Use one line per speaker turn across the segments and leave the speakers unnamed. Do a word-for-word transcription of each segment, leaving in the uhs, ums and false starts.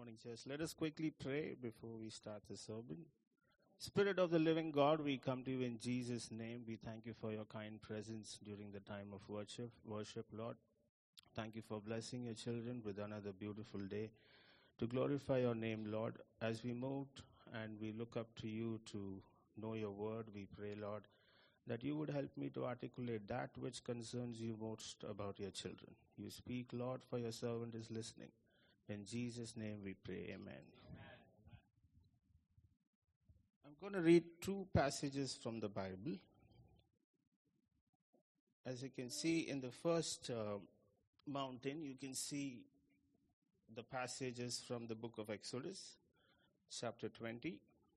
morning, church. Let us quickly pray before we start the sermon. Spirit of the living God, we come to you in Jesus' name. We thank you for your kind presence during the time of worship, worship, Lord. Thank you for blessing your children with another beautiful day to glorify your name, Lord. As we move and we look up to you to know your word, we pray, Lord, that you would help me to articulate that which concerns you most about your children. You speak, Lord, for your servant is listening. In Jesus' name we pray, amen. Amen. I'm going to read two passages from the Bible. As you can see in the first uh, mountain, you can see the passages from the book of Exodus, chapter twenty.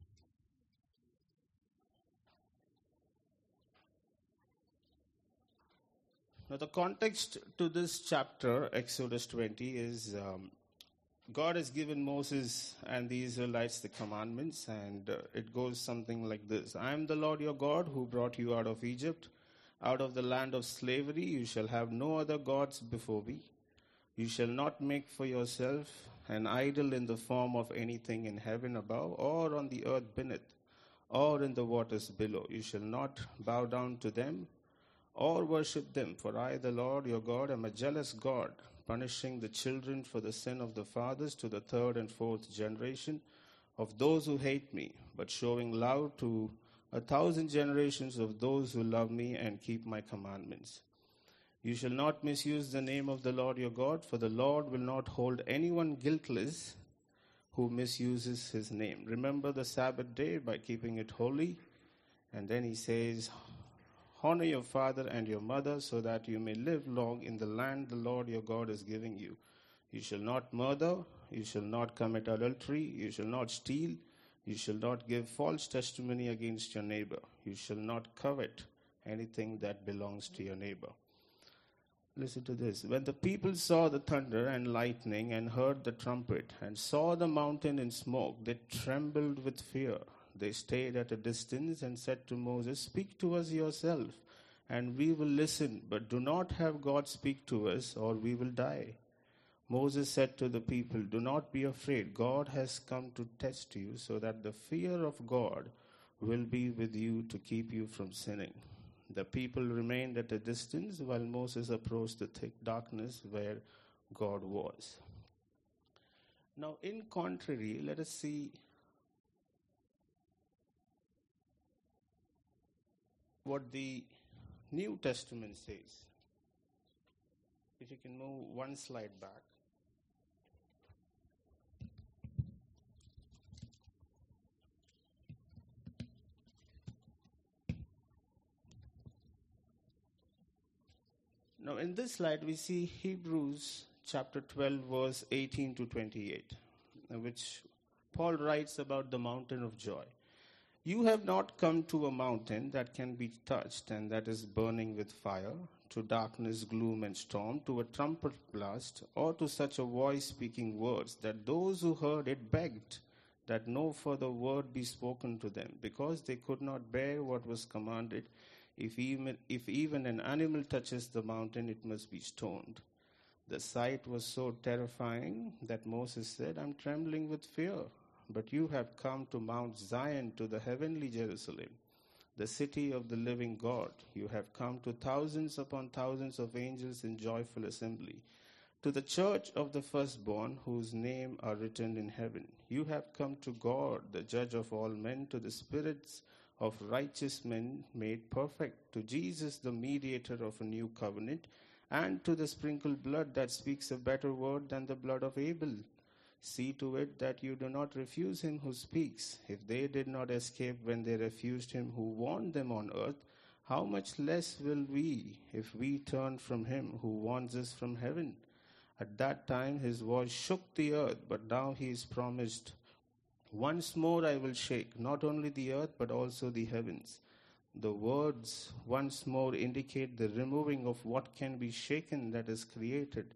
Now, the context to this chapter, Exodus twenty, is um, God has given Moses and the Israelites the commandments, and uh, it goes something like this. I am the Lord your God who brought you out of Egypt, out of the land of slavery. You shall have no other gods before me. You shall not make for yourself an idol in the form of anything in heaven above, or on the earth beneath, or in the waters below. You shall not bow down to them or worship them, for I, the Lord your God, am a jealous God, punishing the children for the sin of the fathers to the third and fourth generation of those who hate me, but showing love to a thousand generations of those who love me and keep my commandments. You shall not misuse the name of the Lord your God, for the Lord will not hold anyone guiltless who misuses his name. Remember the Sabbath day by keeping it holy. And then he says, honor your father and your mother so that you may live long in the land the Lord your God is giving you. You shall not murder, you shall not commit adultery, you shall not steal, you shall not give false testimony against your neighbor. You shall not covet anything that belongs to your neighbor. Listen to this. When the people saw the thunder and lightning and heard the trumpet and saw the mountain in smoke, they trembled with fear. They stayed at a distance and said to Moses, speak to us yourself, and we will listen, but do not have God speak to us, or we will die. Moses said to the people, do not be afraid. God has come to test you, so that the fear of God will be with you to keep you from sinning. The people remained at a distance while Moses approached the thick darkness where God was. Now, in contrary, let us see what the New Testament says. If you can move one slide back. Now, in this slide, we see Hebrews chapter twelve, verse eighteen to twenty-eight, which Paul writes about the mountain of joy. You have not come to a mountain that can be touched and that is burning with fire, to darkness, gloom, and storm, to a trumpet blast, or to such a voice speaking words that those who heard it begged that no further word be spoken to them, because they could not bear what was commanded. If even, if even an animal touches the mountain, it must be stoned. The sight was so terrifying that Moses said, I'm trembling with fear. But you have come to Mount Zion, to the heavenly Jerusalem, the city of the living God. You have come to thousands upon thousands of angels in joyful assembly, to the church of the firstborn, whose name are written in heaven. You have come to God, the judge of all men, to the spirits of righteous men made perfect, to Jesus, the mediator of a new covenant, and to the sprinkled blood that speaks a better word than the blood of Abel. See to it that you do not refuse him who speaks. If they did not escape when they refused him who warned them on earth, how much less will we if we turn from him who warns us from heaven? At that time his voice shook the earth, but now he is promised, once more I will shake not only the earth but also the heavens. The words once more indicate the removing of what can be shaken that is created,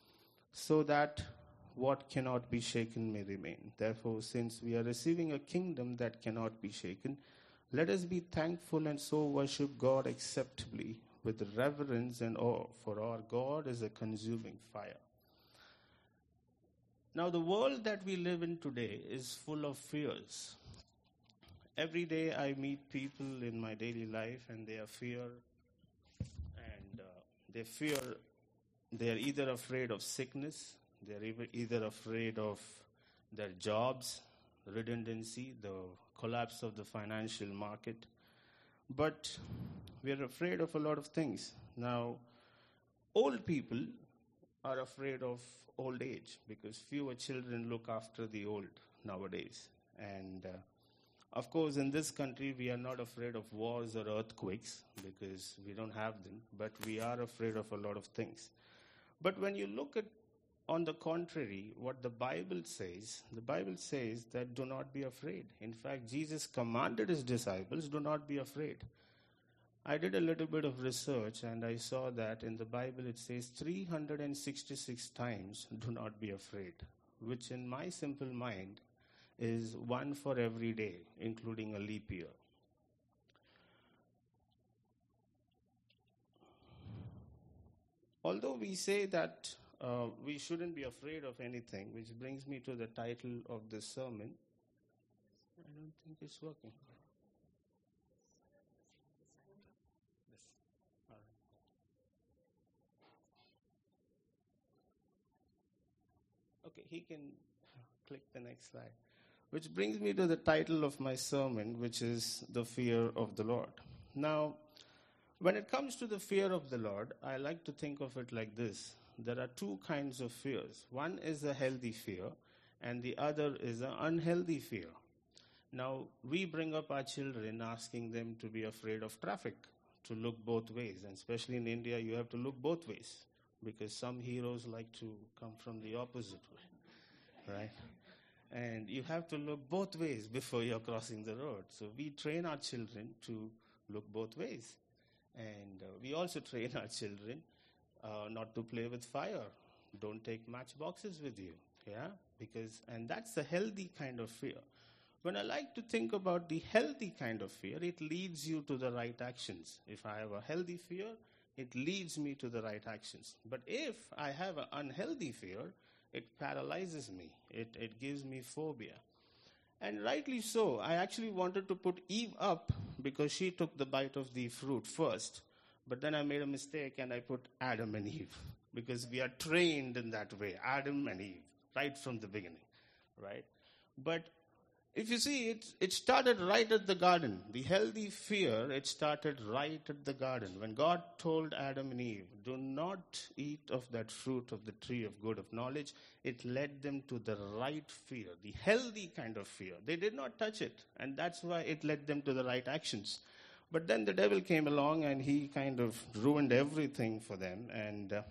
so that what cannot be shaken may remain. Therefore, since we are receiving a kingdom that cannot be shaken, let us be thankful and so worship God acceptably with reverence and awe, for our God is a consuming fire. Now, the world that we live in today is full of fears. Every day I meet people in my daily life and they are fear, and uh, they fear, they are either afraid of sickness, they are either afraid of their jobs, redundancy, the collapse of the financial market. But we are afraid of a lot of things. Now, old people are afraid of old age because fewer children look after the old nowadays. And uh, of course, in this country, we are not afraid of wars or earthquakes because we don't have them, but we are afraid of a lot of things. But when you look at, on the contrary, what the Bible says, the Bible says that do not be afraid. In fact, Jesus commanded his disciples, do not be afraid. I did a little bit of research and I saw that in the Bible it says three hundred sixty-six times, do not be afraid, which in my simple mind is one for every day, including a leap year. Although we say that uh, we shouldn't be afraid of anything, which brings me to the title of this sermon. I don't think it's working. All right. Okay, he can click the next slide. Which brings me to the title of my sermon, which is The Fear of the Lord. Now, when it comes to the fear of the Lord, I like to think of it like this. There are two kinds of fears. One is a healthy fear, and the other is an unhealthy fear. Now, we bring up our children asking them to be afraid of traffic, to look both ways. And especially in India, you have to look both ways, because some heroes like to come from the opposite way, right? And you have to look both ways before you're crossing the road. So we train our children to look both ways. And uh, we also train our children uh, not to play with fire. Don't take matchboxes with you, yeah? Because, and that's a healthy kind of fear. When I like to think about the healthy kind of fear, it leads you to the right actions. If I have a healthy fear, it leads me to the right actions. But if I have an unhealthy fear, it paralyzes me. It, it gives me phobia. And rightly so. I actually wanted to put Eve up because she took the bite of the fruit first. But then I made a mistake and I put Adam and Eve because we are trained in that way, Adam and Eve, right from the beginning, right? But if you see, it, it started right at the garden. The healthy fear, it started right at the garden. When God told Adam and Eve, do not eat of that fruit of the tree of good of knowledge, it led them to the right fear, the healthy kind of fear. They did not touch it, and that's why it led them to the right actions. But then the devil came along, and he kind of ruined everything for them, and uh,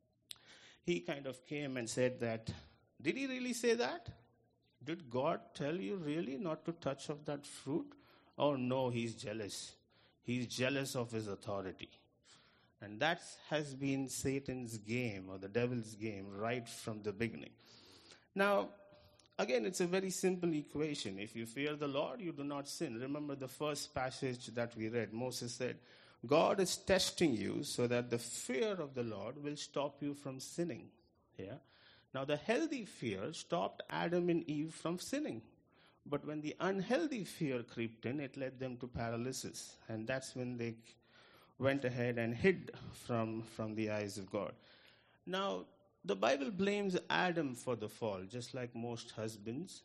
he kind of came and said that, did he really say that? Did God tell you really not to touch of that fruit? Oh no, he's jealous. He's jealous of his authority. And that has been Satan's game or the devil's game right from the beginning. Now, again, it's a very simple equation. If you fear the Lord, you do not sin. Remember the first passage that we read. Moses said, God is testing you so that the fear of the Lord will stop you from sinning. Yeah. Now, the healthy fear stopped Adam and Eve from sinning. But when the unhealthy fear crept in, it led them to paralysis. And that's when they went ahead and hid from, from the eyes of God. Now, the Bible blames Adam for the fall, just like most husbands.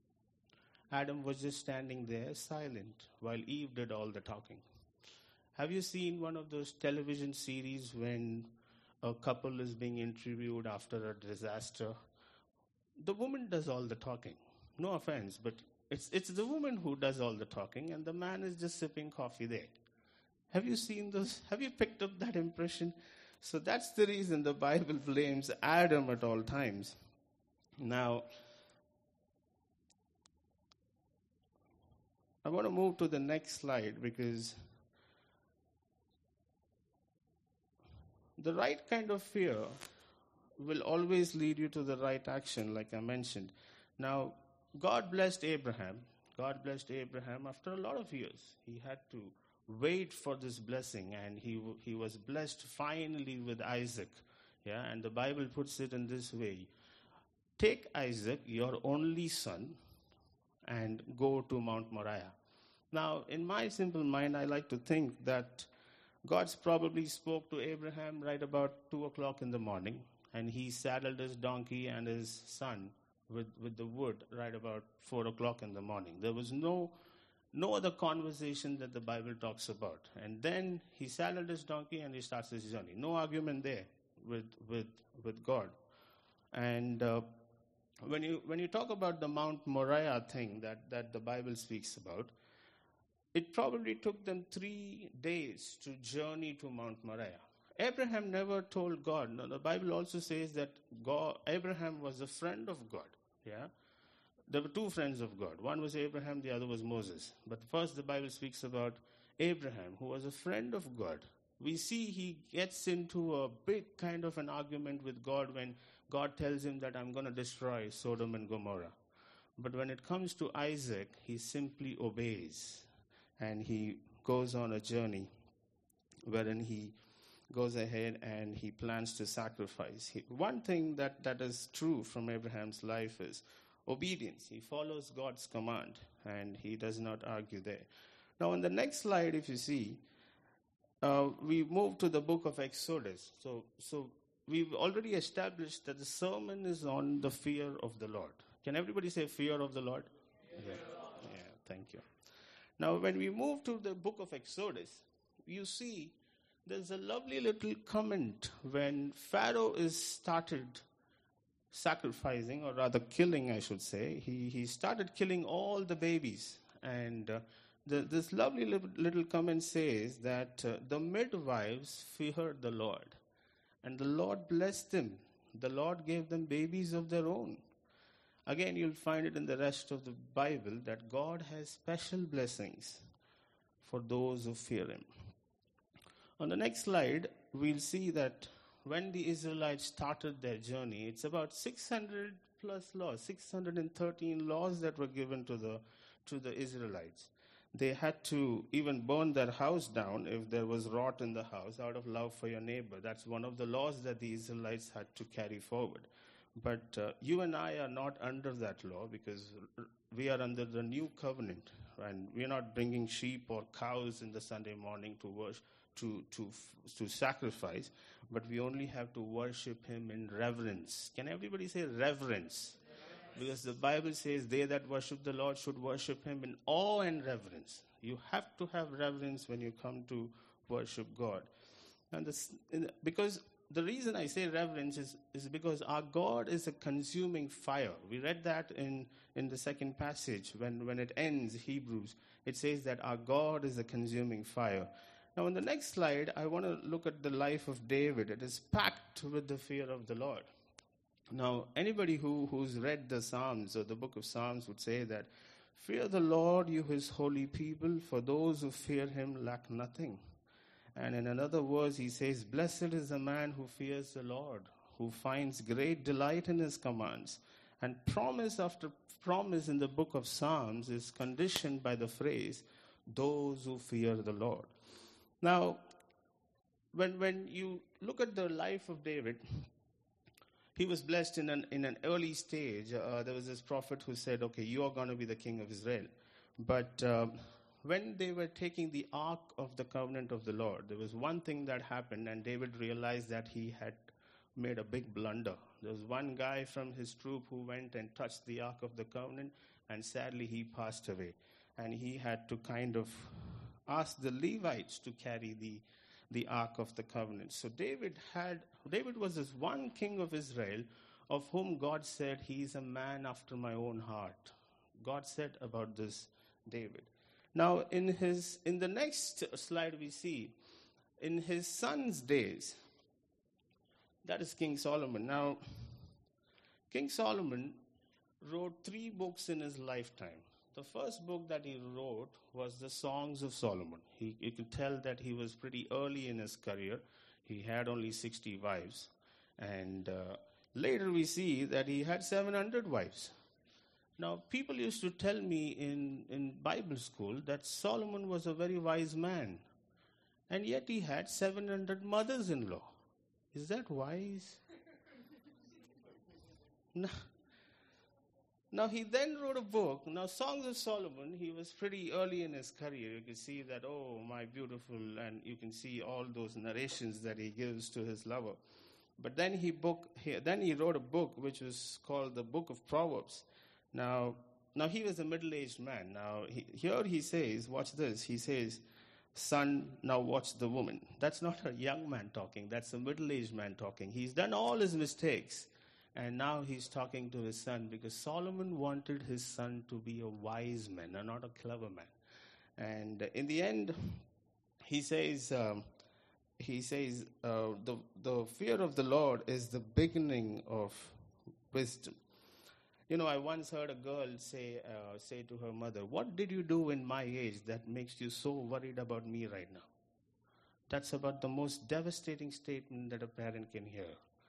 Adam was just standing there silent while Eve did all the talking. Have you seen one of those television series when a couple is being interviewed after a disaster? The woman does all the talking. No offense, but it's it's the woman who does all the talking, and the man is just sipping coffee there. Have you seen those? Have you picked up that impression? So that's the reason the Bible blames Adam at all times. Now, I want to move to the next slide because the right kind of fear will always lead you to the right action, like I mentioned. Now, God blessed Abraham. God blessed Abraham after a lot of years. He had to wait for this blessing, and he he was blessed finally with Isaac. Yeah, and the Bible puts it in this way. take Isaac, your only son, and go to Mount Moriah. Now, in my simple mind, I like to think that God's probably spoke to Abraham right about two o'clock in the morning, and he saddled his donkey and his son with, with the wood right about four o'clock in the morning. There was no no other conversation that the Bible talks about. And then he saddled his donkey and he starts his journey. No argument there with with with God. And uh, when you when you talk about the Mount Moriah thing that, that the Bible speaks about, it probably took them three days to journey to Mount Moriah. Abraham never told God. No, the Bible also says that God, Abraham was a friend of God. Yeah, there were two friends of God. One was Abraham, the other was Moses. But first, the Bible speaks about Abraham, who was a friend of God. We see he gets into a big kind of an argument with God when God tells him that I'm going to destroy Sodom and Gomorrah. But when it comes to Isaac, he simply obeys. And he goes on a journey wherein he goes ahead and he plans to sacrifice. He, one thing that, that is true from Abraham's life is obedience. He follows God's command and he does not argue there. Now, on the next slide, if you see, uh, we move to the book of Exodus. So, so we've already established that the sermon is on the fear of the Lord. Can everybody say fear of the Lord? Yeah, yeah, thank you. Now, when we move to the book of Exodus, you see there's a lovely little comment when Pharaoh is started sacrificing, or rather killing, I should say. He he started killing all the babies. And uh, the, this lovely little, little comment says that uh, the midwives feared the Lord. And the Lord blessed them. The Lord gave them babies of their own. Again, you'll find it in the rest of the Bible that God has special blessings for those who fear him. On the next slide, we'll see that when the Israelites started their journey, it's about six hundred plus laws, six hundred thirteen laws that were given to the to the Israelites. They had to even burn their house down if there was rot in the house out of love for your neighbor. That's one of the laws that the Israelites had to carry forward. But uh, you and I are not under that law because we are under the new covenant, and we are not bringing sheep or cows in the Sunday morning to worship, to to to sacrifice, but we only have to worship him in reverence. Can everybody say reverence? Because the Bible says they that worship the Lord should worship him in awe and reverence. You have to have reverence when you come to worship God. And this, because the reason I say reverence is, is because our God is a consuming fire. We read that in, in the second passage. When, when it ends, Hebrews, it says that our God is a consuming fire. Now, on the next slide, I want to look at the life of David. It is packed with the fear of the Lord. Now, anybody who, who's read the Psalms or the book of Psalms would say that, fear the Lord, you his holy people, for those who fear him lack nothing. And in another verse, he says, blessed is the man who fears the Lord, who finds great delight in his commands. And promise after promise in the book of Psalms is conditioned by the phrase, those who fear the Lord. Now, when when you look at the life of David, he was blessed in an in an early stage. Uh, there was this prophet who said, okay, you are going to be the king of Israel. But um, when they were taking the Ark of the Covenant of the Lord, there was one thing that happened, and David realized that he had made a big blunder. There was one guy from his troop who went and touched the Ark of the Covenant, and sadly he passed away. And he had to kind of ask the Levites to carry the, the Ark of the Covenant. So David had, David was this one king of Israel of whom God said, he is a man after my own heart. God said about this David. Now, in his in the next slide we see, in his son's days, that is King Solomon. Now, King Solomon wrote three books in his lifetime. The first book that he wrote was the Songs of Solomon. He, you can tell that he was pretty early in his career. He had only sixty wives. And uh, later we see that he had seven hundred wives. Now, people used to tell me in, in Bible school that Solomon was a very wise man. And yet he had seven hundred mothers-in-law. Is that wise? No. Now, he then wrote a book. Now, Songs of Solomon, he was pretty early in his career. You can see that, oh, my beautiful, and you can see all those narrations that he gives to his lover. But then he book, he, then he wrote a book which was called the Book of Proverbs. Now, now he was a middle-aged man. Now, he, here he says, watch this, he says, son, now watch the woman. That's not a young man talking. That's a middle-aged man talking. He's done all his mistakes. And now he's talking to his son because Solomon wanted his son to be a wise man and not a clever man. And in the end, he says, um, he says, uh, the, the fear of the Lord is the beginning of wisdom. You know, I once heard a girl say, uh, say to her mother, what did you do in my age that makes you so worried about me right now? That's about the most devastating statement that a parent can hear.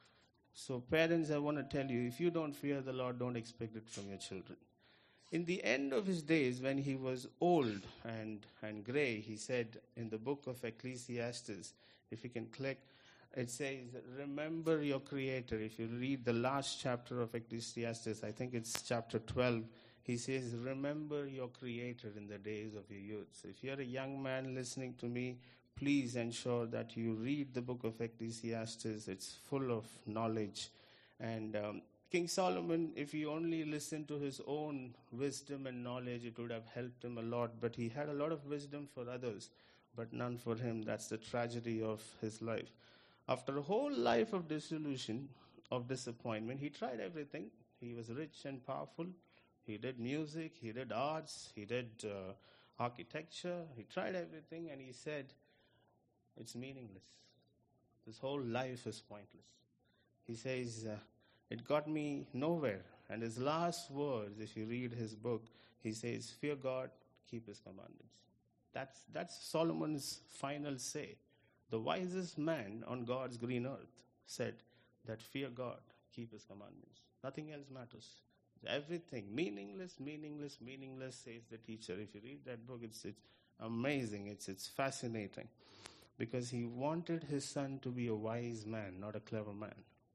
So parents, I want to tell you, if you don't fear the Lord, don't expect it from your children. In the end of his days, when he was old and, and gray, he said in the book of Ecclesiastes, if you can click, it says, remember your Creator. If you read the last chapter of Ecclesiastes, I think it's chapter twelve, he says, remember your Creator in the days of your youth. So if you're a young man listening to me, please ensure that you read the book of Ecclesiastes. It's full of knowledge. And um, King Solomon, if he only listened to his own wisdom and knowledge, it would have helped him a lot. But he had a lot of wisdom for others, but none for him. That's the tragedy of his life. After a whole life of disillusion, of disappointment, he tried everything. He was rich and powerful. He did music, he did arts, he did uh, architecture. He tried everything, and he said, it's meaningless. This whole life is pointless. He says, uh, it got me nowhere. And his last words, if you read his book, he says, fear God, keep his commandments. That's, that's Solomon's final say. The wisest man on God's green earth said that fear God, keep his commandments. Nothing else matters. Everything, meaningless, meaningless, meaningless, says the teacher. If you read that book, it's, it's amazing. It's, it's fascinating. Because he wanted his son to be a wise man, not a clever man.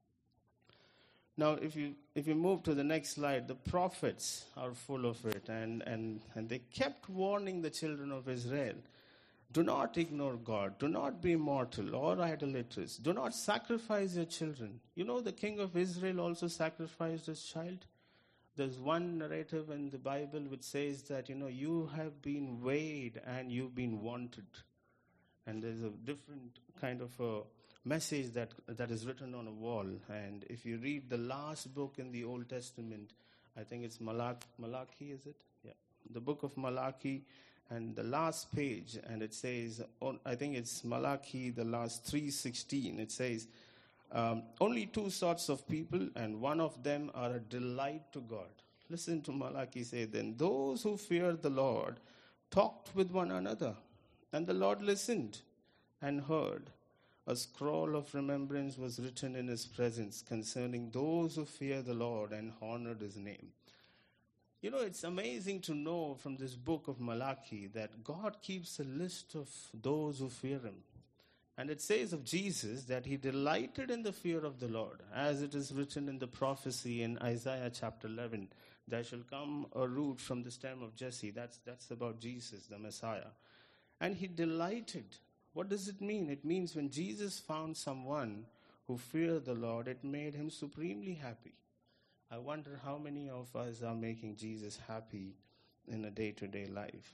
Now, if you if you move to the next slide, the prophets are full of it, and, and, and they kept warning the children of Israel, do not ignore God, do not be mortal or idolaters, do not sacrifice your children. You know, the king of Israel also sacrificed his child. There's one narrative in the Bible which says that, you know, you have been weighed and you've been wanted. And there's a different kind of a message that that is written on a wall. And if you read the last book in the Old Testament, I think it's Malach, Malachi, is it? Yeah. The book of Malachi, and the last page, and it says, I think it's Malachi, the last three sixteen. It says, um, only two sorts of people, and one of them are a delight to God. Listen to Malachi say, then those who fear the Lord talked with one another. And the Lord listened and heard. A scroll of remembrance was written in his presence concerning those who fear the Lord and honored his name. You know, it's amazing to know from this book of Malachi that God keeps a list of those who fear him. And it says of Jesus that he delighted in the fear of the Lord, as it is written in the prophecy in Isaiah chapter eleven. There shall come a root from the stem of Jesse. That's, that's about Jesus, the Messiah. And he delighted. What does it mean? It means when Jesus found someone who feared the Lord, it made him supremely happy. I wonder how many of us are making Jesus happy in a day-to-day life.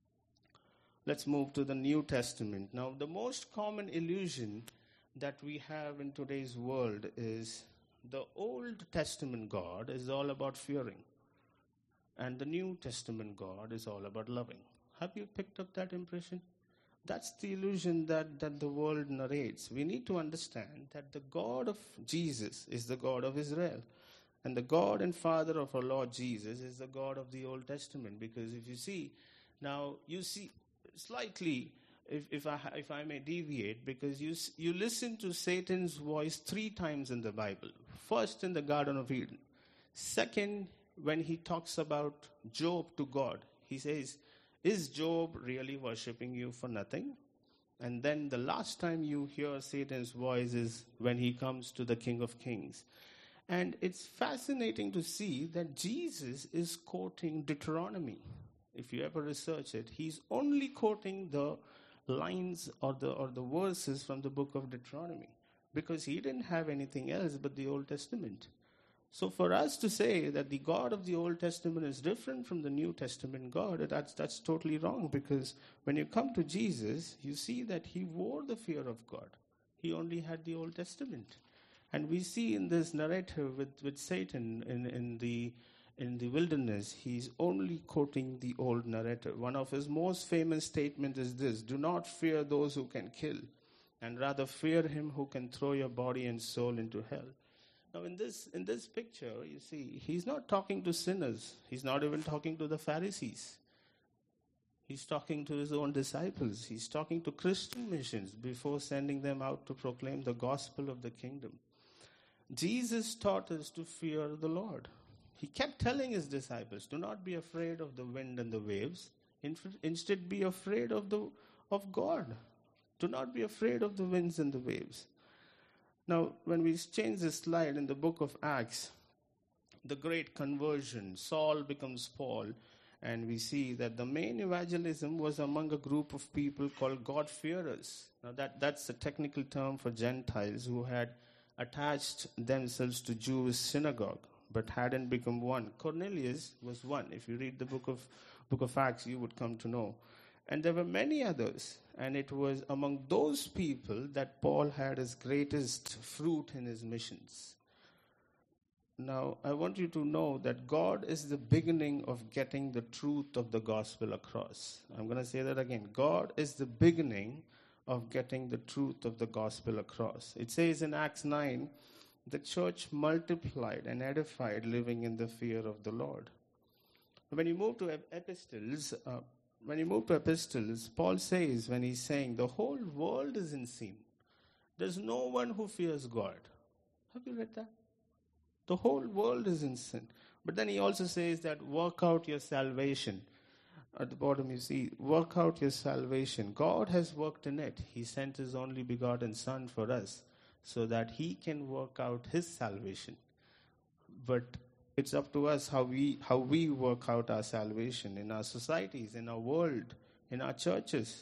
Let's move to the New Testament. Now, the most common illusion that we have in today's world is the Old Testament God is all about fearing, and the New Testament God is all about loving. Have you picked up that impression? That's the illusion that, that the world narrates. We need to understand that the God of Jesus is the God of Israel. And the God and Father of our Lord Jesus is the God of the Old Testament. Because if you see, now you see slightly, if, if, I, if I may deviate, because you, you listen to Satan's voice three times in the Bible. First in the Garden of Eden. Second, when he talks about Job to God, he says, is Job really worshiping you for nothing? And then the last time you hear Satan's voice is when he comes to the King of Kings. And it's fascinating to see that Jesus is quoting Deuteronomy. If you ever research it, he's only quoting the lines or the or the verses from the book of Deuteronomy, because he didn't have anything else but the Old Testament. So for us to say that the God of the Old Testament is different from the New Testament God, that's that's totally wrong, because when you come to Jesus, you see that he wore the fear of God. He only had the Old Testament. And we see in this narrative with, with Satan in, in the in the wilderness, he's only quoting the old narrative. One of his most famous statements is this: do not fear those who can kill, and rather fear him who can throw your body and soul into hell. Now in this in this picture, you see, he's not talking to sinners. He's not even talking to the Pharisees. He's talking to his own disciples. He's talking to Christian missions before sending them out to proclaim the gospel of the kingdom. Jesus taught us to fear the Lord. He kept telling his disciples, do not be afraid of the wind and the waves. Instead, be afraid of the of God. Do not be afraid of the winds and the waves. Now, when we change this slide in the book of Acts, the great conversion, Saul becomes Paul, and we see that the main evangelism was among a group of people called God-fearers. Now, that, that's a technical term for Gentiles who had attached themselves to Jewish synagogue, but hadn't become one. Cornelius was one. If you read the book of book of Acts, you would come to know. And there were many others, and it was among those people that Paul had his greatest fruit in his missions. Now, I want you to know that God is the beginning of getting the truth of the gospel across. I'm going to say that again. God is the beginning of getting the truth of the gospel across. It says in Acts nine, the church multiplied and edified, living in the fear of the Lord. When you move to epistles, uh, when you move to epistles, Paul says, when he's saying the whole world is in sin, there's no one who fears God. Have you read that? The whole world is in sin. But then he also says that work out your salvation. At the bottom you see, work out your salvation. God has worked in it. He sent his only begotten Son for us so that he can work out his salvation. But it's up to us how we how we work out our salvation in our societies, in our world, in our churches.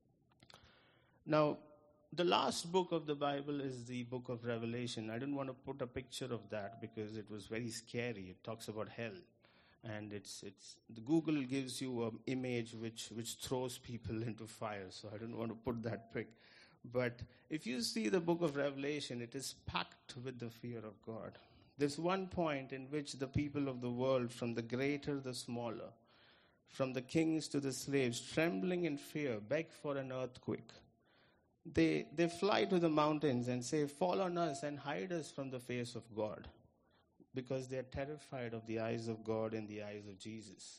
Now, the last book of the Bible is the book of Revelation. I didn't want to put a picture of that because it was very scary. It talks about hell. And it's it's the Google gives you an image which, which throws people into fire. So I didn't want to put that pic. But if you see the book of Revelation, it is packed with the fear of God. There's one point in which the people of the world, from the greater the smaller, from the kings to the slaves, trembling in fear, beg for an earthquake. They they fly to the mountains and say, fall on us and hide us from the face of God, because they are terrified of the eyes of God and the eyes of Jesus.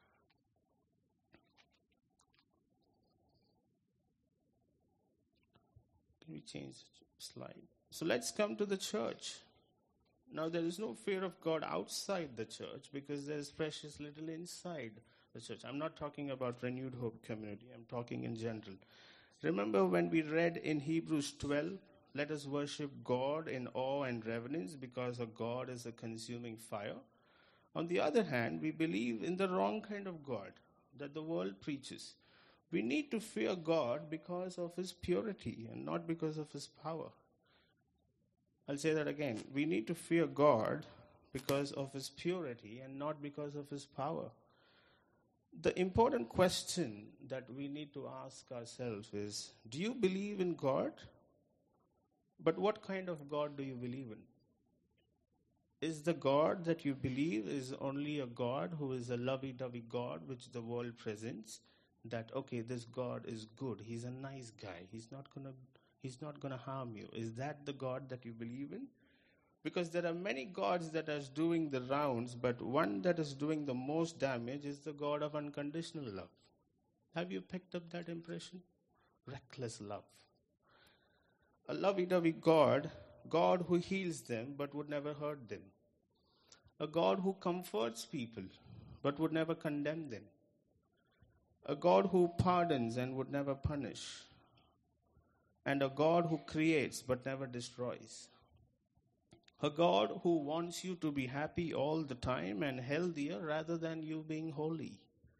Can we change the slide? So let's come to the church. Now, there is no fear of God outside the church because there is precious little inside the church. I'm not talking about Renewed Hope Community. I'm talking in general. Remember when we read in Hebrews twelve, let us worship God in awe and reverence because our God is a consuming fire. On the other hand, we believe in the wrong kind of God that the world preaches. We need to fear God because of his purity and not because of his power. I'll say that again. We need to fear God because of his purity and not because of his power. The important question that we need to ask ourselves is, do you believe in God? But what kind of God do you believe in? Is the God that you believe is only a God who is a lovey-dovey God which the world presents? That, okay, this God is good. He's a nice guy. He's not gonna He's not going to harm you. Is that the God that you believe in? Because there are many gods that are doing the rounds, but one that is doing the most damage is the God of unconditional love. Have you picked up that impression? Reckless love. A lovey-dovey God, God who heals them but would never hurt them. A God who comforts people but would never condemn them. A God who pardons and would never punish. And a God who creates but never destroys. A God who wants you to be happy all the time and healthier rather than you being holy.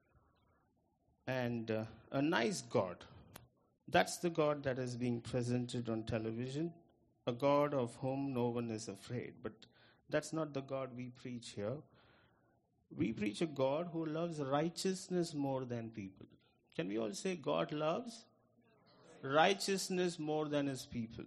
And uh, a nice God. That's the God that is being presented on television. A God of whom no one is afraid. But that's not the God we preach here. We preach a God who loves righteousness more than people. Can we all say God loves righteousness more than his people?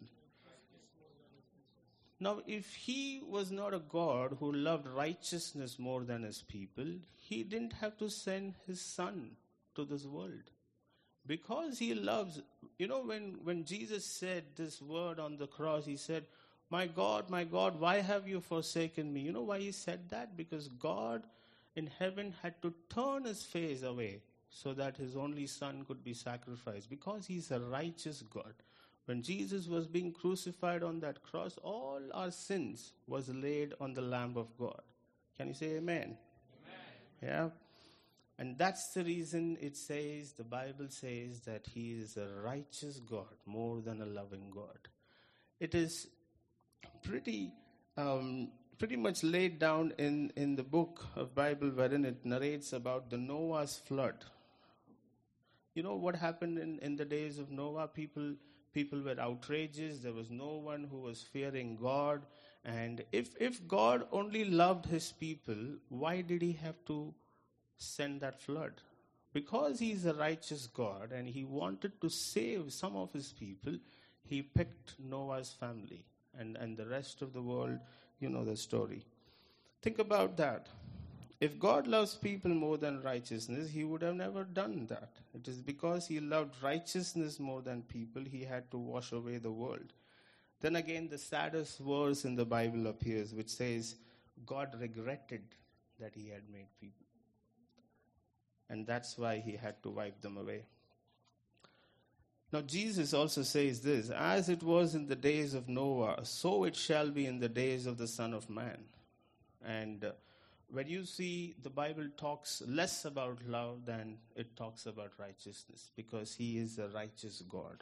Now, if he was not a God who loved righteousness more than his people, he didn't have to send his son to this world. Because he loves, you know, when, when Jesus said this word on the cross, he said, "My God, my God, why have you forsaken me?" You know why he said that? Because God in heaven had to turn his face away so that his only son could be sacrificed. Because he's a righteous God. When Jesus was being crucified on that cross, all our sins was laid on the Lamb of God. Can you say amen? Amen. Yeah. And that's the reason it says, the Bible says that he is a righteous God more than a loving God. It is pretty um, pretty much laid down in, in the book of Bible wherein it narrates about the Noah's flood. You know what happened in, in the days of Noah? People people were outrageous. There was no one who was fearing God. And if if God only loved his people, why did he have to send that flood? Because he's a righteous God and he wanted to save some of his people, he picked Noah's family. And, and the rest of the world, you know the story. Think about that. If God loves people more than righteousness, he would have never done that. It is because he loved righteousness more than people, he had to wash away the world. Then again, the saddest verse in the Bible appears, which says, God regretted that he had made people. And that's why he had to wipe them away. Now, Jesus also says this, as it was in the days of Noah, so it shall be in the days of the Son of Man. And uh, when you see the Bible talks less about love than it talks about righteousness, because he is a righteous God.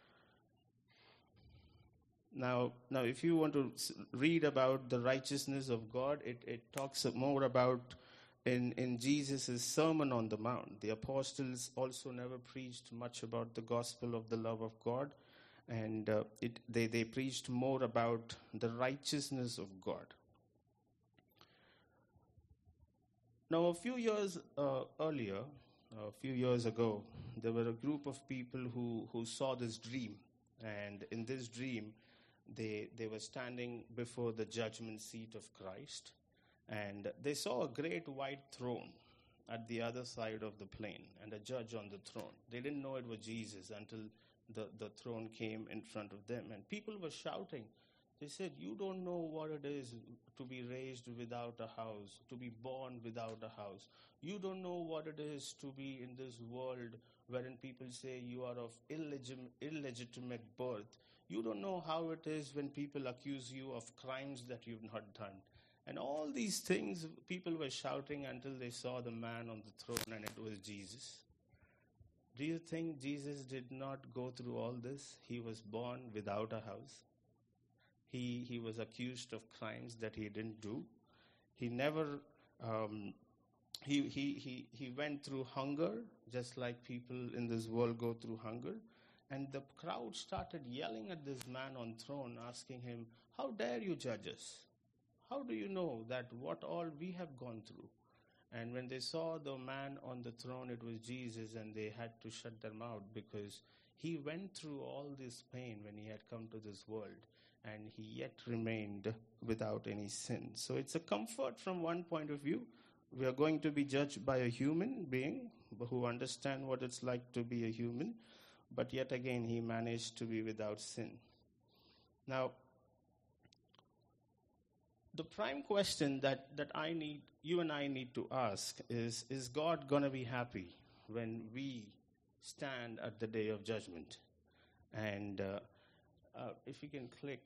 Now, now, if you want to read about the righteousness of God, it, it talks more about In, in Jesus' Sermon on the Mount. The apostles also never preached much about the gospel of the love of God. And uh, it, they, they preached more about the righteousness of God. Now, a few years uh, earlier, a few years ago, there were a group of people who, who saw this dream. And in this dream, they, they were standing before the judgment seat of Christ. And they saw a great white throne at the other side of the plain and a judge on the throne. They didn't know it was Jesus until the, the throne came in front of them. And people were shouting. They said, "You don't know what it is to be raised without a house, to be born without a house. You don't know what it is to be in this world wherein people say you are of illegit- illegitimate birth. You don't know how it is when people accuse you of crimes that you've not done." And all these things people were shouting until they saw the man on the throne, and it was Jesus. Do you think Jesus did not go through all this? He was born without a house. He he was accused of crimes that he didn't do. He never um, he he he he went through hunger, just like people in this world go through hunger. And the crowd started yelling at this man on throne, asking him, "How dare you judge us? How do you know that what all we have gone through?" And when they saw the man on the throne, it was Jesus, and they had to shut their mouth because he went through all this pain when he had come to this world, and he yet remained without any sin. So it's a comfort from one point of view. We are going to be judged by a human being who understands what it's like to be a human, but yet again, he managed to be without sin. Now, the prime question that, that I need, you and I need to ask is, is God going to be happy when we stand at the day of judgment? And uh, uh, if you can click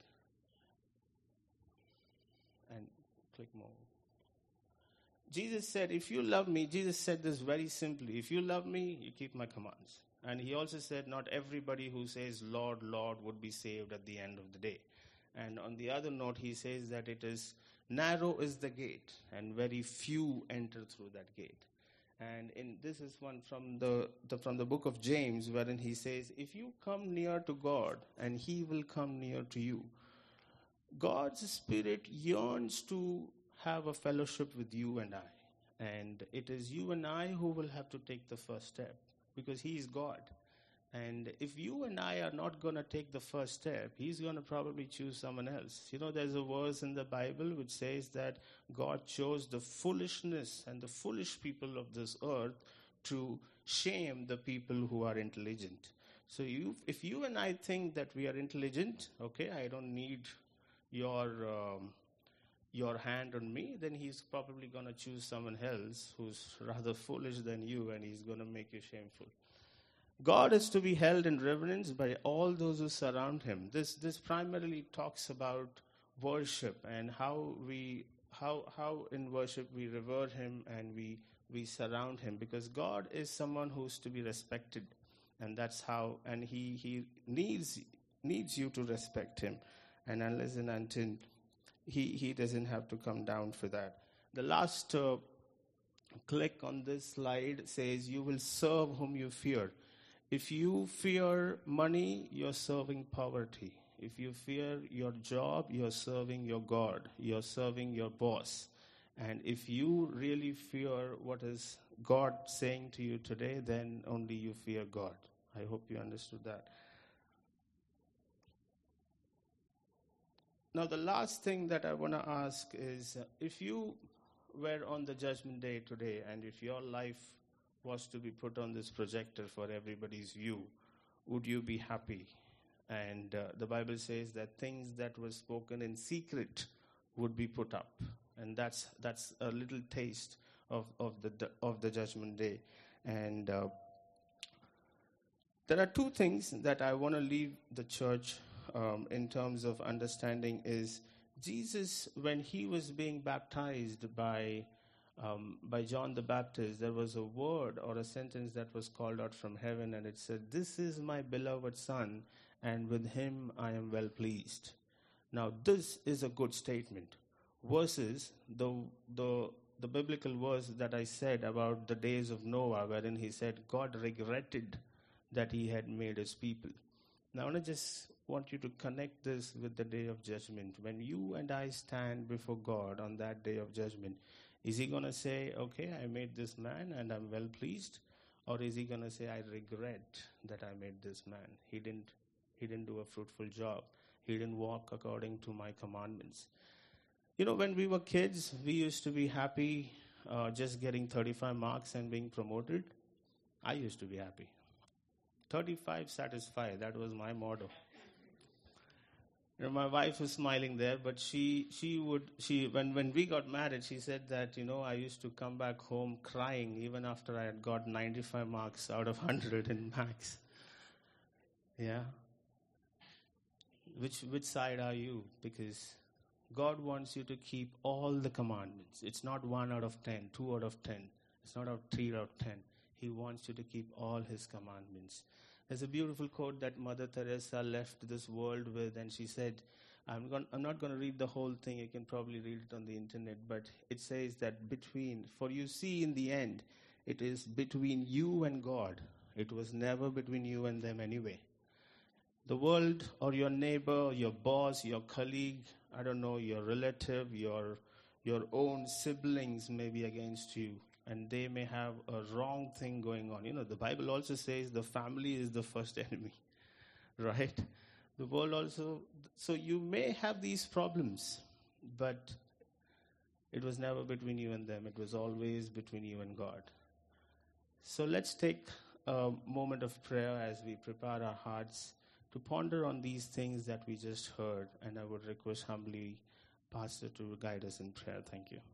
and click more. Jesus said, if you love me, Jesus said this very simply, if you love me, you keep my commands. And he also said, not everybody who says, Lord, Lord, would be saved at the end of the day. And on the other note, he says that it is narrow is the gate, and very few enter through that gate. And in this is one from the, the from the book of James, wherein he says, if you come near to God, and he will come near to you. God's Spirit yearns to have a fellowship with you and I. And it is you and I who will have to take the first step, because he is God. And if you and I are not going to take the first step, he's going to probably choose someone else. You know, there's a verse in the Bible which says that God chose the foolishness and the foolish people of this earth to shame the people who are intelligent. So you, if you and I think that we are intelligent, okay, I don't need your um, your hand on me, then he's probably going to choose someone else who's rather foolish than you, and he's going to make you shameful. God is to be held in reverence by all those who surround him. This this primarily talks about worship and how we how how in worship we revere him and we we surround him, because God is someone who's to be respected, and that's how and he he needs needs you to respect him, and unless and until he he doesn't have to come down for that. The last uh, click on this slide says you will serve whom you fear. If you fear money, you're serving poverty. If you fear your job, you're serving your God. You're serving your boss. And if you really fear what is God saying to you today, then only you fear God. I hope you understood that. Now, the last thing that I want to ask is, uh, if you were on the judgment day today, and if your life was to be put on this projector for everybody's view, would you be happy? And uh, the Bible says that things that were spoken in secret would be put up, and that's that's a little taste of of the of the judgment day. And uh, there are two things that I want to leave the church um, in terms of understanding. Is Jesus, when he was being baptized by Um, by John the Baptist, there was a word or a sentence that was called out from heaven, and it said, "This is my beloved Son, and with him I am well pleased." Now, this is a good statement, versus the the the biblical verse that I said about the days of Noah, wherein he said God regretted that he had made his people. Now, I want to just want you to connect this with the day of judgment. When you and I stand before God on that day of judgment, is he going to say, okay, I made this man and I'm well pleased? Or is he going to say, I regret that I made this man. He didn't, he didn't do a fruitful job. He didn't walk according to my commandments. You know, when we were kids, we used to be happy uh, just getting thirty-five marks and being promoted. I used to be happy. thirty-five satisfied, that was my motto. You know, my wife was smiling there, but she she would she when when we got married, she said that, you know, I used to come back home crying even after I had got ninety-five marks out of one hundred in maths. Yeah. Which which side are you? Because God wants you to keep all the commandments. It's not one out of ten, two out of ten. It's not out of three out of ten. He wants you to keep all his commandments. There's a beautiful quote that Mother Teresa left this world with, and she said, I'm, going, I'm not going to read the whole thing. You can probably read it on the internet, but it says that between, for you see in the end, it is between you and God. It was never between you and them anyway. The world or your neighbor, your boss, your colleague, I don't know, your relative, your your own siblings may be against you, and they may have a wrong thing going on. You know, the Bible also says the family is the first enemy, right? The world also, so you may have these problems, but it was never between you and them. It was always between you and God. So let's take a moment of prayer as we prepare our hearts to ponder on these things that we just heard, and I would request humbly Pastor to guide us in prayer. Thank you.